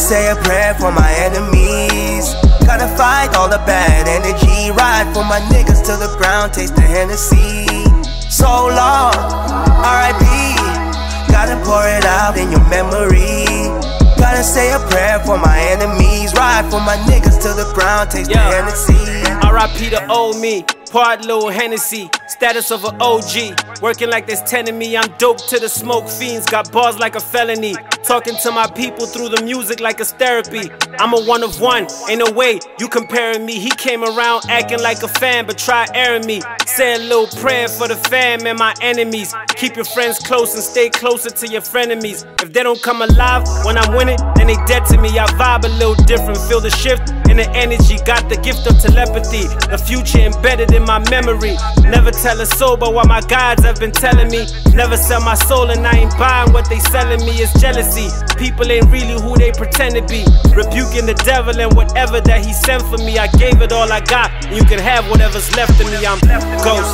say a prayer for my enemies. Gotta fight all the bad energy. Ride for my niggas till the ground, taste the Hennessy. So long, R.I.P. Gotta pour it out in your memory. Gotta say a prayer for my enemies. Ride for my niggas till the ground, taste the Hennessy. R.I.P. to old me, part little Hennessy. Status of an OG, working like there's 10 of me. I'm dope to the smoke fiends, got bars like a felony. Talking to my people through the music like it's therapy. I'm a one of one, ain't no way you comparing me. He came around acting like a fan, but try airing me. Say a little prayer for the fam and my enemies. Keep your friends close and stay closer to your frenemies. If they don't come alive when I'm winning, then they dead to me. I vibe a little different, feel the shift in the energy. Got the gift of telepathy, the future embedded in my memory. Never tell a soul but what my guides have been telling me. Never sell my soul and I ain't buying what they selling me. It's jealousy, people ain't really who they pretend to be. Rebuking the devil and whatever that he sent for me. I gave it all I got, and you can have whatever's left of me. I'm Ghost.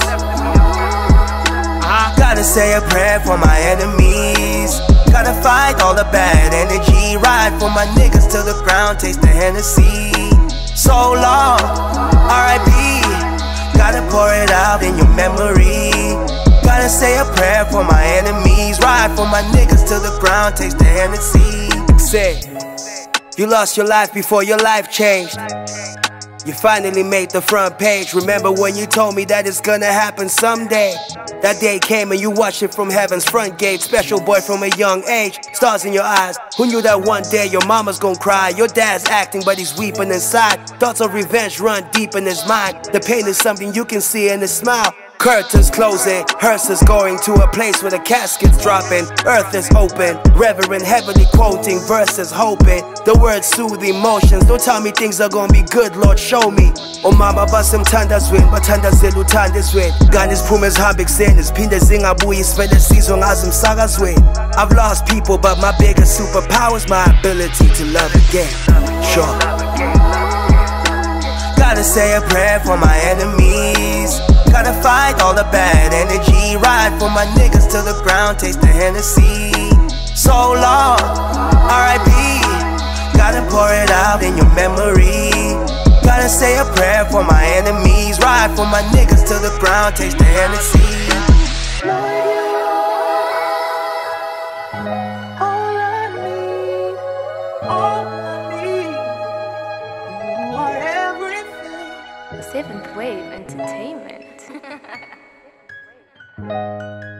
Gotta say a prayer for my enemies. Gotta fight all the bad energy. Ride for my niggas till the ground, taste the Hennessy. So long, R.I.P. Gotta pour it out in your memory. Gotta say a prayer for my enemies. Ride for my niggas till the ground, taste the Hennessy. Say, you lost your life before your life changed. You finally made the front page. Remember when you told me that it's gonna happen someday? That day came and you watched it from heaven's front gate. Special boy from a young age, stars in your eyes. Who knew that one day your mama's gonna cry? Your dad's acting but he's weeping inside. Thoughts of revenge run deep in his mind. The pain is something you can see in his smile. Curtains closing, hearses going to a place where the casket's dropping. Earth is open, reverend heavily quoting verses, hoping the words soothe emotions. Don't tell me things are gonna be good, Lord, show me. Oh mama basim tandas win, but tandas zelu tandas win. Ganis pumes habik zenis, pinda zinga bui spend the season azim sagas win. I've lost people, but my biggest superpower is my ability to love again. Sure. Gotta say a prayer for my enemies. Gotta fight all the bad energy. Ride for my niggas till the ground, taste the Hennessy. So long, R.I.P. Gotta pour it out in your memory. Gotta say a prayer for my enemies. Ride for my niggas till the ground, taste the Hennessy. Seventh Wave Entertainment.